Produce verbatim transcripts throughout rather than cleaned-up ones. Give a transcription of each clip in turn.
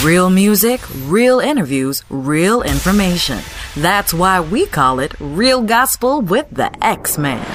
Real music, real interviews, real information. That's why we call it Real Gospel with the X-Man.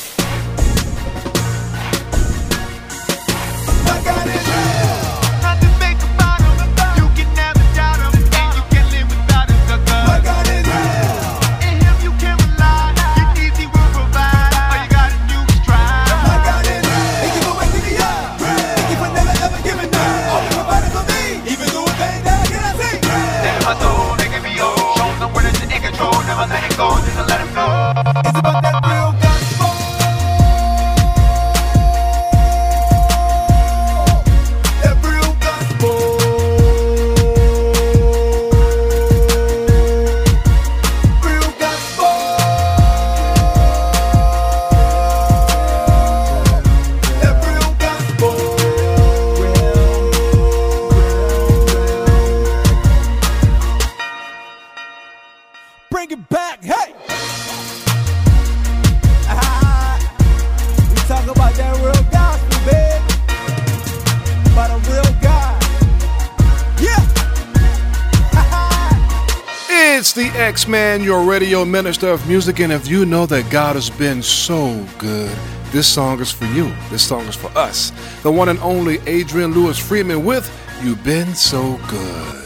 X-Man, your radio minister of music, and if you know that God has been so good, this song is for you. This song is for us. The one and only Adrian Lewis Freeman with You've Been So Good.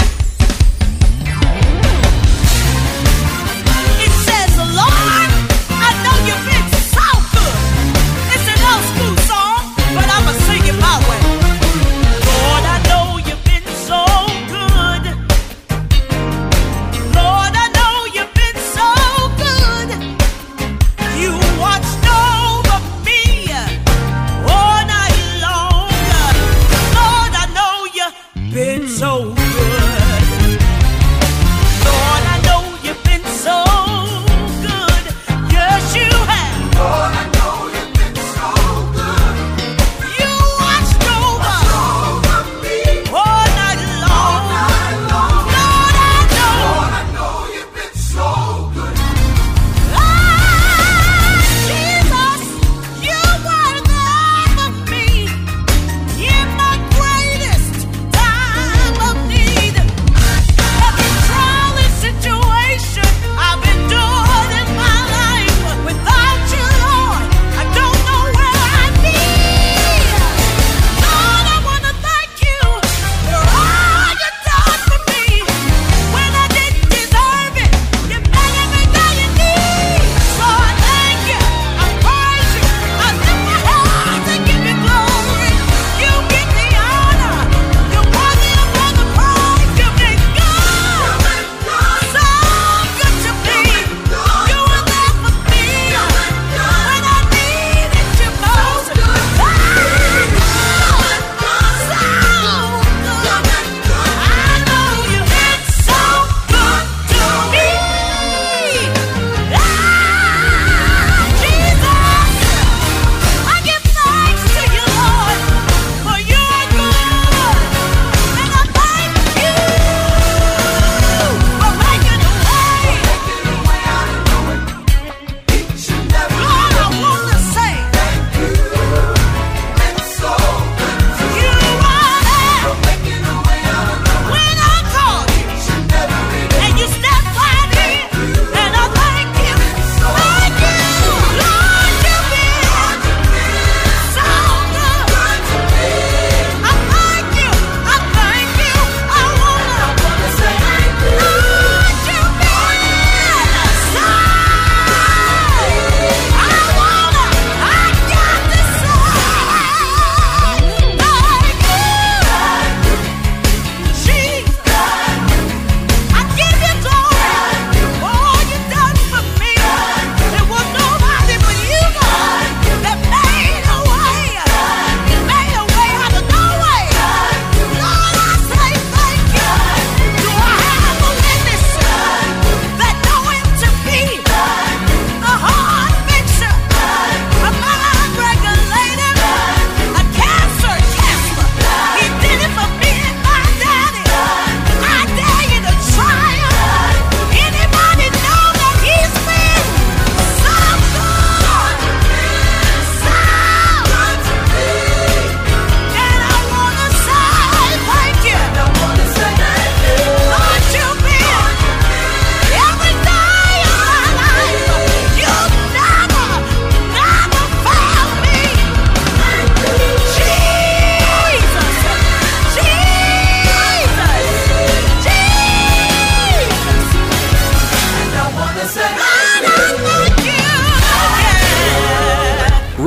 It says, Lord, I know you've been so good. It's an old school song, but I'ma sing it my way. Lord, I know you've been so good. Lord, I know you've been so good. You watched over me all night long. Lord, I know you've been so good. Lord, I know you've been so good. Yes, you have. Lord, I know you've been so good. You watched over, over me all night long. All night long. Lord, I know. Lord, I know you've been so good. Ah, Jesus, you were there for me in my greatest time of need.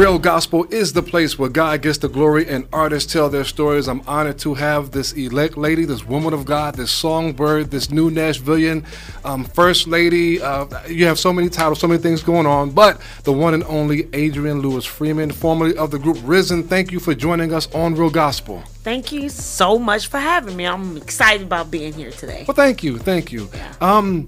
Real Gospel is the place where God gets the glory and artists tell their stories. I'm honored to have this elect lady, this woman of God, this songbird, this new Nashvilleian um, first lady. Uh, you have so many titles, so many things going on, but the one and only Adrienne Lewis Freeman, formerly of the group Risen. Thank you for joining us on Real Gospel. Thank you so much for having me. I'm excited about being here today. Well, thank you. Thank you. Yeah. Um,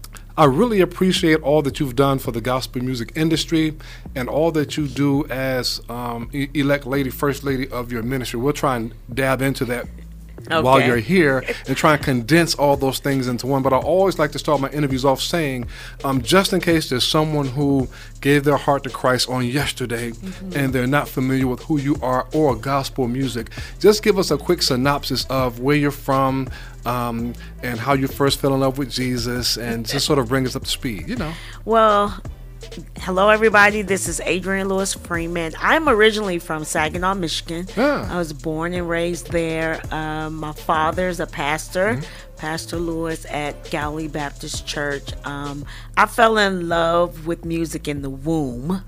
I really appreciate all that you've done for the gospel music industry and all that you do as um, e- elect lady, first lady of your ministry. We'll try and dab into that Okay. while you're here and try and condense all those things into one. But I always like to start my interviews off saying, um, just in case there's someone who gave their heart to Christ on yesterday mm-hmm. and they're not familiar with who you are or gospel music, just give us a quick synopsis of where you're from, um, and how you first fell in love with Jesus, and just sort of bring us up to speed, you know. Well, hello everybody, this is Adrienne Lewis Freeman. I'm originally from Saginaw, Michigan. Yeah. I was born and raised there. Um, my father's a pastor, mm-hmm. Pastor Lewis at Galilee Baptist Church. Um, I fell in love with music in the womb.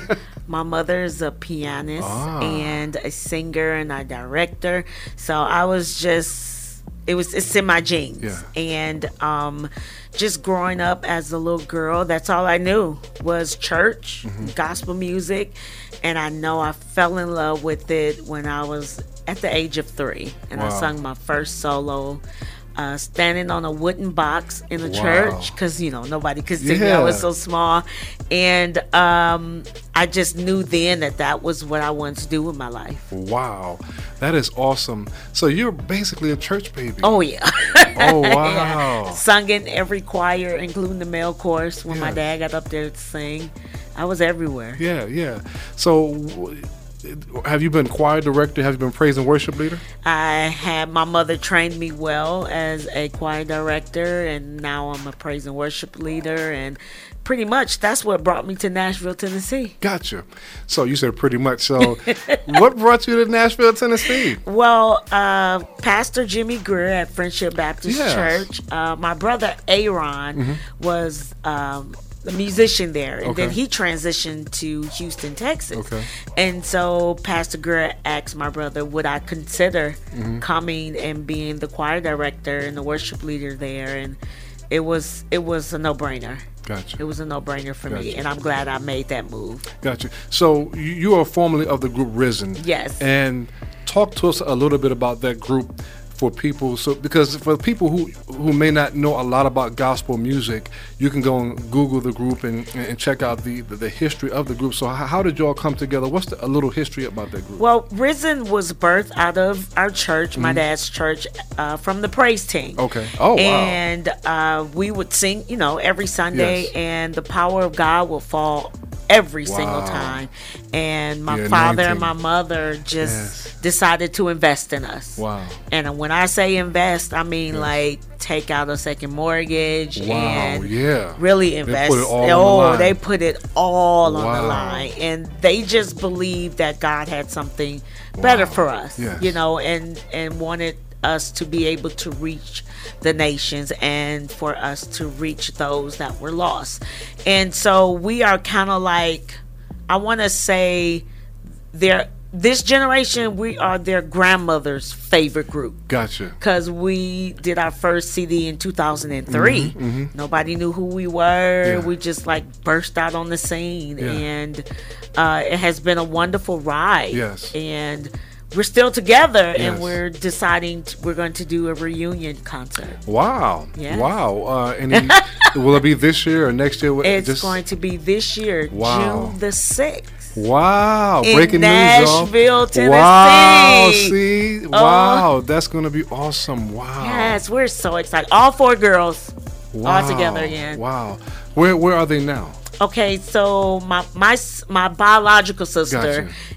My mother is a pianist ah. and a singer and a director. So I was just, it was, it's in my genes. Yeah. And um, just growing up as a little girl, that's all I knew was church, mm-hmm. gospel music. And I know I fell in love with it when I was at the age of three. And wow. I sung my first solo Uh, standing on a wooden box in a wow. church because, you know, nobody could see me. Yeah. I was so small. And um, I just knew then that that was what I wanted to do with my life. Wow. That is awesome. So you're basically a church baby. Oh, yeah. Oh, wow. Yeah. Sung in every choir, including the male chorus. When yeah. my dad got up there to sing, I was everywhere. Yeah, yeah. So... W- have you been choir director? Have you been praise and worship leader? I had my mother trained me well as a choir director, and now I'm a praise and worship leader. And pretty much that's what brought me to Nashville, Tennessee. Gotcha. So you said pretty much. So what brought you to Nashville, Tennessee? Well, uh, Pastor Jimmy Greer at Friendship Baptist yes. Church. Uh, my brother Aaron mm-hmm. was um, a musician there, and okay. then he transitioned to Houston, Texas. Okay. And so Pastor Greer asked my brother, would I consider mm-hmm. coming and being the choir director and the worship leader there? And it was it was a no-brainer. Gotcha. It was a no-brainer for gotcha. me, and I'm glad I made that move. Gotcha. So you, you are formerly of the group Risen. Yes. And talk to us a little bit about that group for people. So because for people who who may not know a lot about gospel music, you can go and Google the group and, and check out the, the, the history of the group. So how, how did you all come together? What's the, a little history about that group? Well, Risen was birthed out of our church, mm-hmm. my dad's church, uh, from the praise team. Okay. Oh, wow. And uh, we would sing, you know, every Sunday, yes. and the power of God will fall every wow. single time. And my The father anointing. and my mother just yes. decided to invest in us. Wow. And when I say invest, I mean yes. like take out a second mortgage wow. and yeah. really invest. They put it all oh, on the line. they put it all wow. on the line. And they just believed that God had something better wow. for us, yes. you know, and, and wanted us to be able to reach the nations and for us to reach those that were lost. And so we are kind of like, I want to say, they're this generation, we are their grandmother's favorite group. Gotcha. Because we did our first C D in two thousand three. Mm-hmm, mm-hmm. Nobody knew who we were. Yeah. We just like burst out on the scene. Yeah. And uh, it has been a wonderful ride. Yes. And we're still together, yes. and we're deciding t- we're going to do a reunion concert. Wow. Yeah. Wow. Uh, any, will it be this year or next year? It's Just, going to be this year, wow. June the sixth. Wow. In Breaking Nashville, news, y'all. Tennessee. Wow. See? Uh, Wow. That's going to be awesome. Wow. Yes, we're so excited. All four girls wow. all together again. Wow. Where Where are they now? Okay, so my my my biological sister Gotcha.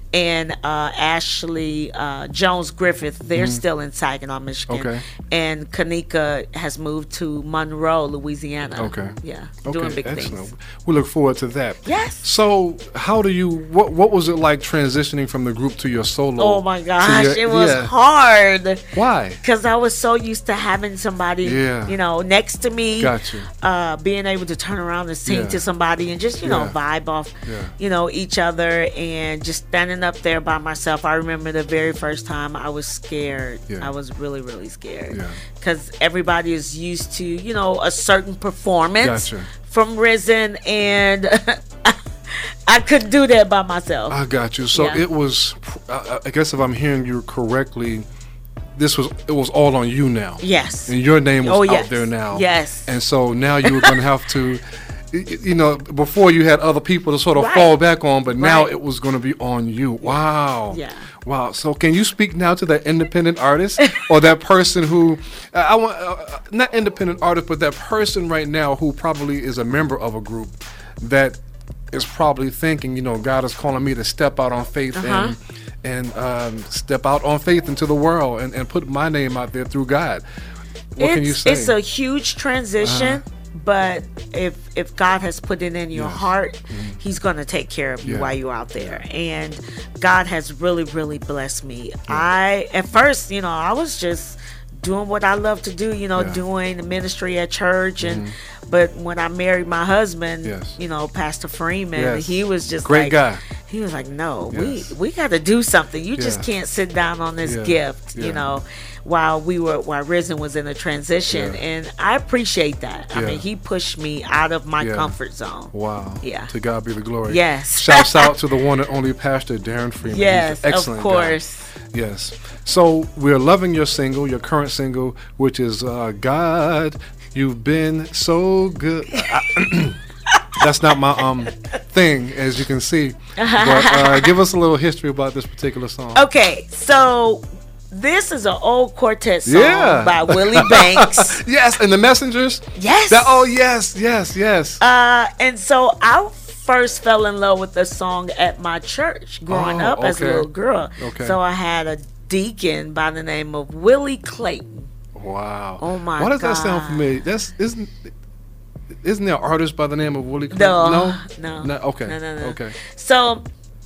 and uh, Ashley uh, Jones Griffith. They're still in Saginaw, Michigan. Okay. And Kanika has moved to Monroe, Louisiana. Okay. Yeah, Okay, doing big excellent. things. We look forward to that. Yes. So, how do you? What What was it like transitioning from the group to your solo? Oh my to gosh, your- it was yeah. hard. Why? Because I was so used to having somebody, Yeah. you know, next to me. Gotcha. Uh, being able to turn around and sing Yeah. to somebody and just, you know, Yeah. vibe off, Yeah. you know, each other and just standing up there by myself. I remember the very first time I was scared. Yeah. I was really, really scared. Yeah. Because everybody is used to, you know, a certain performance Gotcha. from Risen, and I couldn't do that by myself. I got you. So Yeah. it was. I, I guess if I'm hearing you correctly, this was it was all on you now. Yes. And your name was Oh, out yes. there now. Yes. And so now you were going to have to. y- y- You know, before you had other people to sort of Right. fall back on, but now Right. it was going to be on you. Wow. Yeah. Wow. So can you speak now to that independent artist or that person who, uh, I want, uh, uh, not independent artist, but that person right now who probably is a member of a group that is probably thinking, you know, God is calling me to step out on faith Uh-huh. and and um, step out on faith into the world and, and put my name out there through God. What it's, can you say? It's a huge transition, but if if God has put it in your Yes. heart, He's gonna take care of you Yeah. while you're out there. And God has really, really blessed me. I at first, you know, I was just doing what I love to do, you know, Yeah. doing the ministry at church and but when I married my husband, Yes. you know, Pastor Freeman, Yes. he was just Great like, guy. he was like, no, Yes. we we got to do something. You just Yeah. can't sit down on this Yeah. gift, Yeah. you know, while we were while Risen was in a transition, Yeah. and I appreciate that. I Yeah. mean, he pushed me out of my Yeah. comfort zone. Wow. Yeah. To God be the glory. Yes. Shouts out to the one and only Pastor Darren Freeman. He's an Yes, of excellent course. guy. Yes. So we're loving your single, your current single, which is uh, God, You've Been So Good. I- That's not my um thing, as you can see. But uh, give us a little history about this particular song. Okay, so this is an old quartet song Yeah. by Willie Banks. Yes, and the Messengers. Yes. That, oh yes, yes, yes. Uh, and so I first fell in love with the song at my church growing Oh, up as a okay. little girl. Okay. So I had a deacon by the name of Willie Clayton. Wow. Oh, my Why does that sound God. familiar? That's isn't isn't there an artist by the name of Willie Clayton? No, no, no, Okay. no, no, no. Okay. So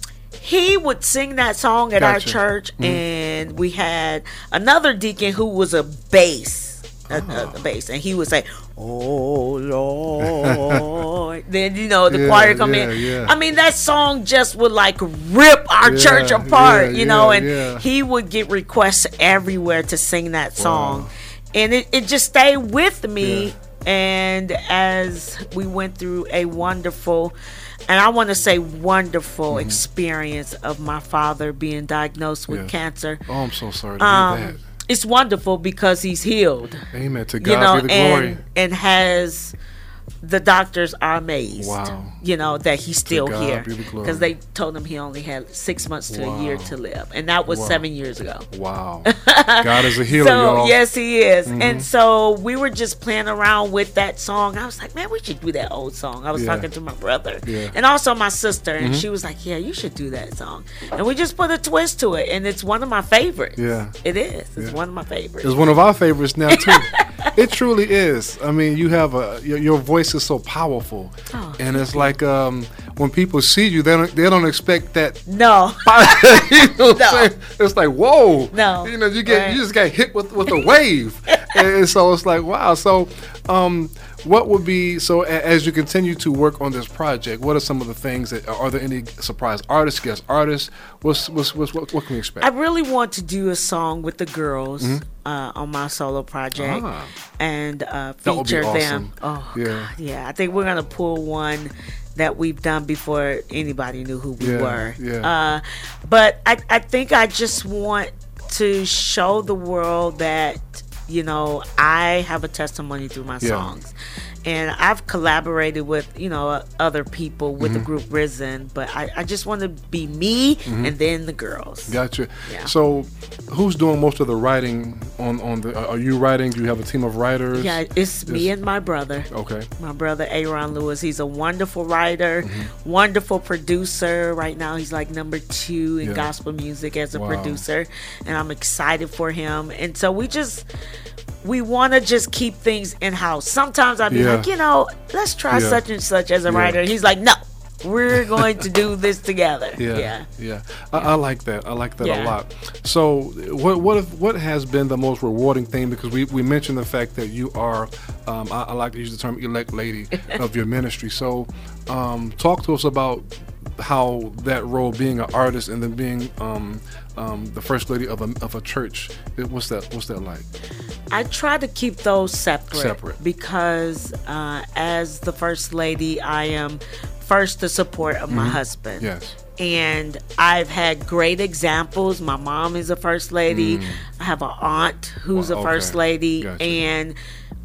he would sing that song at our Gotcha. church, Mm-hmm. and we had another deacon who was a bass, a, a, a bass, and he would say, "Oh Lord." Then you know the Yeah, choir come yeah, in. yeah. I mean that song just would like rip our Yeah, church apart, yeah, you know. yeah, and yeah. he would get requests everywhere to sing that song, Wow. and it, it just stayed with me. Yeah. And as we went through a wonderful, and I want to say wonderful experience of my father being diagnosed with Yes. cancer, Oh, I'm so sorry to hear um, it's wonderful because he's healed, that. Amen. To God you know, be the glory. and and has. The doctors are amazed, Wow. you know, that he's still God here be the glory. because they told him he only had six months to a year Wow. to live, and that was Wow. seven years ago. Wow. God is a healer, So y'all. Mm-hmm. yes, he is. And so we were just playing around with that song. I was like, man, we should do that old song. I was Yeah. talking to my brother Yeah. and also my sister, and Mm-hmm. she was like, yeah, you should do that song. And we just put a twist to it, and it's one of my favorites. Yeah. It is. It's Yeah. one of my favorites. It's one of our favorites now too. It truly is. I mean, you have a your, your voice is so powerful, Oh, and it's like um, when people see you, they don't they don't expect that. No. you know what No. I'm saying? It's like whoa. No. You know, you get Right. you just got hit with with a wave, and so it's like wow. So, um, what would be so a- as you continue to work on this project? What are some of the things that are there any surprise artists, guest artists? What's, what's, what's what what can we expect? I really want to do a song with the girls uh, on my solo project Mm-hmm. Ah. and uh, That would be feature awesome. them. Oh, Yeah. God, yeah. I think we're gonna pull one that we've done before anybody knew who we Yeah, were. yeah. Uh, but I, I think I just want to show the world that you know, I have a testimony through my Yeah. songs. And I've collaborated with, you know, other people with Mm-hmm. the group Risen, but I, I just want to be me and then the girls. Gotcha. Yeah. So, who's doing most of the writing on on the? Are you writing? Do you have a team of writers? Yeah, it's me Yes. and my brother. Okay. My brother Aaron Lewis. He's a wonderful writer, Mm-hmm. wonderful producer. Right now, he's like number two in Yeah. gospel music as a Wow. producer, and I'm excited for him. And so we just we want to just keep things in house. Sometimes I'd be Yeah. like, you know, let's try Yeah. such and such as a Yeah. writer. And he's like, no, we're going to do this together. Yeah, Yeah. yeah. I, I like that. I like that a Yeah. lot. So, what what if, what has been the most rewarding thing? Because we, we mentioned the fact that you are, um, I, I like to use the term elect lady of your ministry. So, um, talk to us about how that role, being an artist and then being um, um, the first lady of a of a church. It, what's that? What's that like? I try to keep those separate, Separate. because uh, as the first lady, I am first the support of my husband. Yes. And I've had great examples. My mom is a first lady. I have an aunt who's Wow, a first okay. lady. Gotcha. And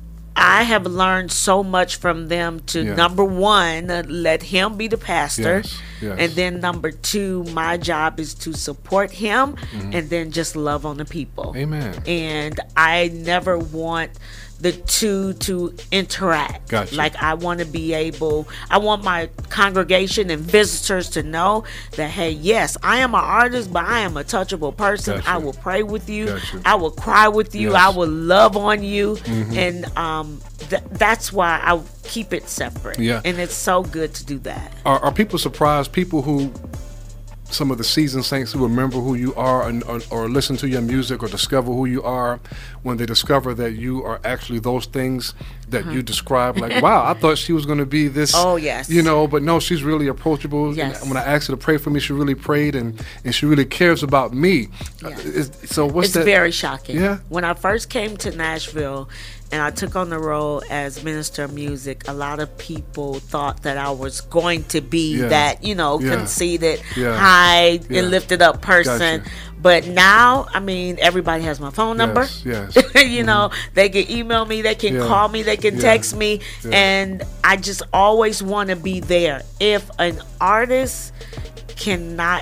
I have learned so much from them to, Yeah. number one, uh, let him be the pastor. Yes, yes. And then number two, my job is to support him Mm-hmm. and then just love on the people. Amen. And I never want the two to interact. Gotcha. Like, I want to be able, I want my congregation and visitors to know that, hey, yes, I am an artist, but I am a touchable person. Gotcha. I will pray with you. Gotcha. I will cry with you. Yes. I will love on you. Mm-hmm. And um, th- that's why I keep it separate. Yeah. And it's so good to do that. Are, are people surprised? People who, some of the seasoned saints who remember who you are, and, or, or listen to your music or discover who you are, when they discover that you are actually those things that you describe, like, wow, I thought she was going to be this. Uh-huh. Oh, yes. You know, but no, she's really approachable. Yes. And when I asked her to pray for me, she really prayed, and, and she really cares about me. Uh, Yes. is- so what's It's that? very shocking. Yeah. When I first came to Nashville and I took on the role as minister of music, a lot of people thought that I was going to be Yeah. that, you know, Yeah. conceited, Yeah. high Yeah. and lifted up person. Gotcha. But now, I mean, everybody has my phone number. Yes, yes. you know, they can email me, they can Yeah. call me, they can Yeah. text me, Yeah. and I just always want to be there. If an artist cannot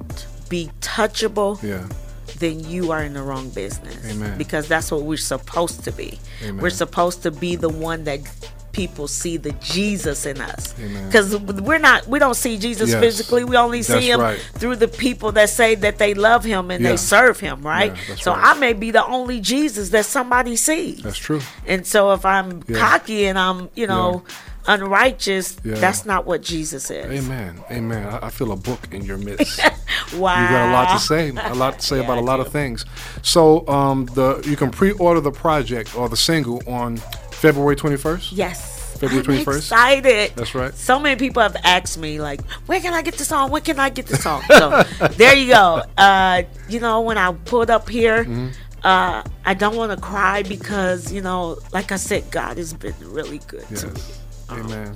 be touchable, Yeah. then you are in the wrong business. Amen. Because that's what we're supposed to be. Amen. We're supposed to be the one that people see the Jesus in us. Amen. Because we're not, we don't see Jesus Yes. physically. We only That's see him right. through the people that say that they love him and Yeah. they serve him, right? Yeah, that's so right. I may be the only Jesus that somebody sees. That's true. And so if I'm Yeah. cocky and I'm, you know, unrighteous, Yeah. that's not what Jesus is. Amen. Amen. I, I feel a book in your midst. Wow. You got a lot to say, a lot to say Yeah, about a I lot do. of things. So, um, the you can pre-order the project or the single on February twenty-first. Yes. February I'm twenty-first? excited. That's right. So many people have asked me, like, where can I get the song? When can I get the song? So there you go. Uh, you know, when I pulled up here, Mm-hmm. uh, I don't want to cry because, you know, like I said, God has been really good to me. Yes. Amen.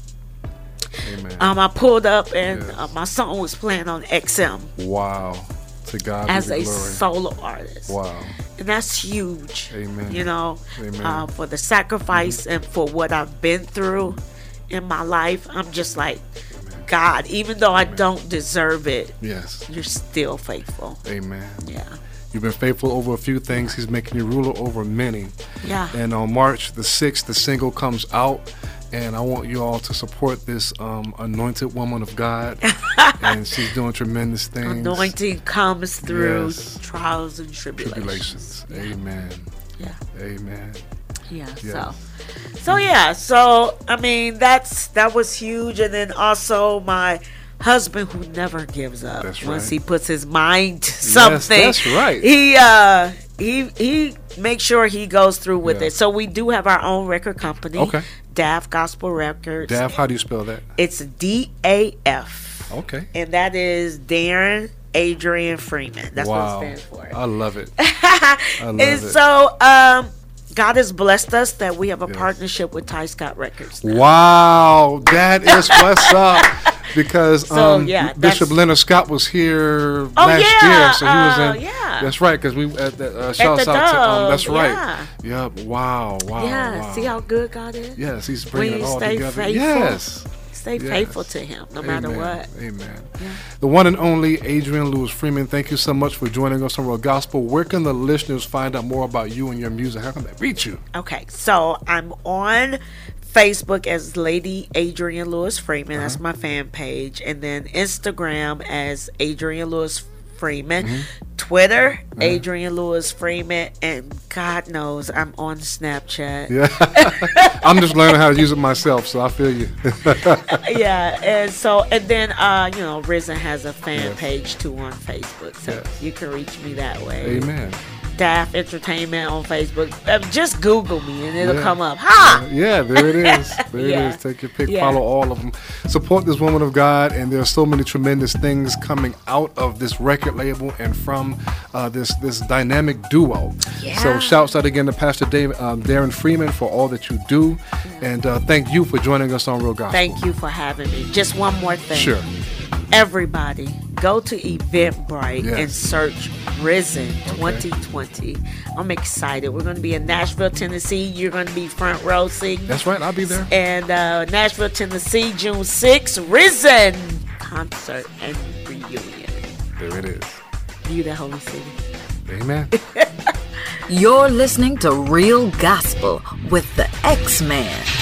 Amen. Um, I pulled up and Yes. uh, my song was playing on X M Wow. To God as be a the glory. solo artist. Wow. And that's huge. Amen. You know, Amen. uh, for the sacrifice and for what I've been through in my life. I'm just like, God, even though I don't deserve it, Yes. you're still faithful. Amen. Yeah. You've been faithful over a few things. He's making you ruler over many. Yeah. And on March the sixth, the single comes out. And I want you all to support this um, anointed woman of God. And she's doing tremendous things. Anointing comes through Yes. trials and tribulations. Tribulations. Amen. Yeah. Amen. Yeah. Yes. So, so yeah. So I mean, that's that was huge, and then also my husband who never gives up. That's Once right. he puts his mind to something, that's right. He uh he he makes sure he goes through with Yeah. it. So we do have our own record company. Okay. D A F Gospel Records. Daff, how do you spell that? It's D A F. Okay. And that is Darren Adrian Freeman. That's wow. what it stands for. I love it. I love and it. so um God has blessed us that we have a Yes. partnership with Ty Scott Records now. Wow, that is what's up. because So, um, yeah, Bishop that's- Leonard Scott was here Oh, last yeah, year, so he was uh, in. yeah. That's right, because we at the uh, shouts the out to um, Dove, that's right. yeah. Yep. Wow. Wow. yeah, wow. see how good God is? Yes, He's When bringing you it all stay together. faithful. Yes. Stay Yes. faithful to him no matter Amen. what. Amen. The one and only Adrian Lewis Freeman, thank you so much for joining us on Real Gospel. Where can the listeners find out more about you and your music? How can they reach you? Okay, so I'm on Facebook as Lady Adrian Lewis Freeman. That's my fan page. And then Instagram as Adrian Lewis Freeman. Twitter, Adrian Lewis Freeman. And God knows I'm on Snapchat. Yeah. I'm just learning how to use it myself, so I feel you. Yeah, and so and then uh, you know, Risen has a fan Yes. page too on Facebook, so Yes. you can reach me that way. Amen. Daft Entertainment on Facebook. Uh, just Google me and it'll Yeah. come up. Ha! Yeah, there it is. There Yeah. it is. Take your pick. Yeah. Follow all of them. Support this woman of God, and there are so many tremendous things coming out of this record label and from uh, this this dynamic duo. Yeah. So shouts out again to Pastor David, um, Darren Freeman for all that you do, and uh, thank you for joining us on Real Gospel. Thank you for having me. Just one more thing. Sure. Everybody, go to Eventbrite Yes. and search Risen twenty twenty. I'm excited. We're going to be in Nashville, Tennessee. You're going to be front row seat. That's right. I'll be there. And uh, Nashville, Tennessee, June sixth, Risen concert and reunion. There it is. You the Holy City. Amen. You're listening to Real Gospel with the X-Man.